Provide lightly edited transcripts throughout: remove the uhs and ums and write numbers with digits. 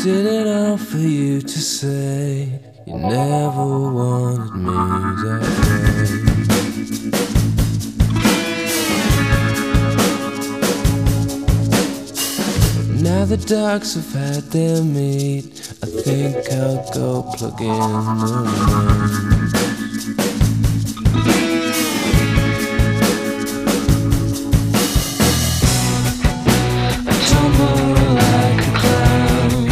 Did it all for you to say you never wanted me that way. Now the dogs have had their meat, I think I'll go plug in the rain. I tumble like a clown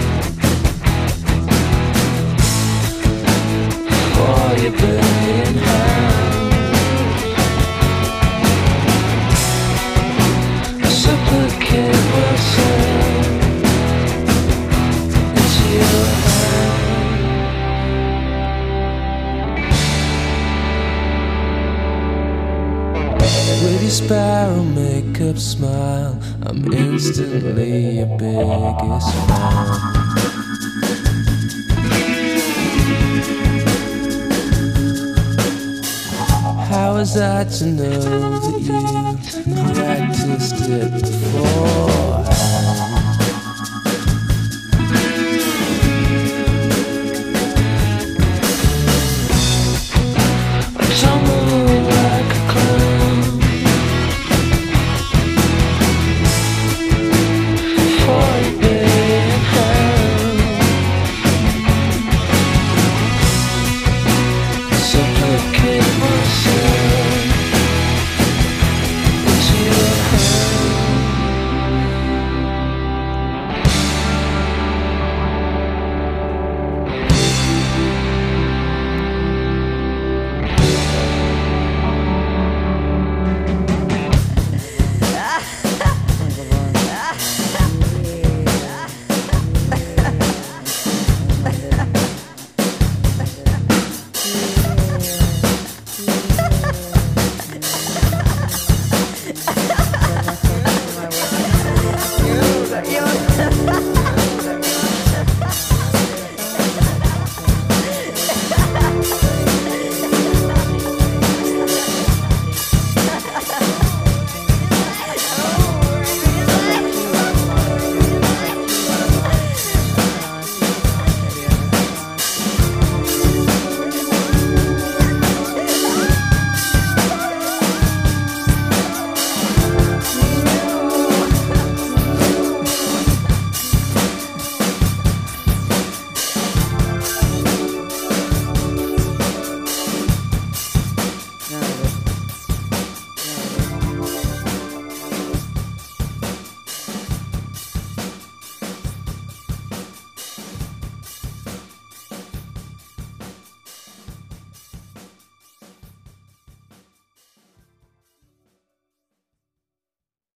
for your burning hand. I supplicate myself into your hand. With your spiral makeup smile, I'm instantly your biggest fan. How was I to know that you practiced it beforehand?